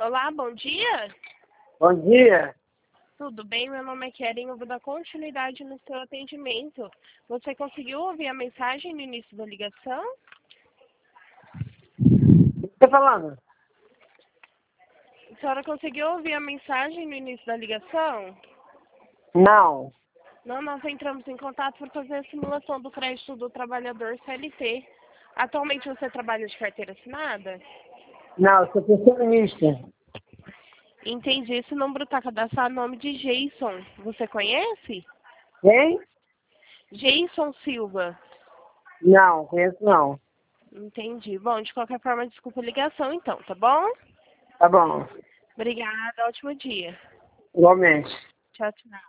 Olá, bom dia. Bom dia. Tudo bem? Meu nome é Keren, eu vou dar continuidade no seu atendimento. Você conseguiu ouvir a mensagem no início da ligação? O que você está falando? A senhora conseguiu ouvir a mensagem no início da ligação? Não. Não, nós entramos em contato para fazer a simulação do crédito do trabalhador CLT. Atualmente você trabalha de carteira assinada? Não, eu sou pensionista. Entendi. Esse número está cadastrado no nome de Jason. Você conhece? Quem? Jason Silva. Não, conheço não. Entendi. Bom, de qualquer forma, desculpa a ligação então, tá bom? Tá bom. Obrigada, ótimo dia. Igualmente. Tchau, tchau.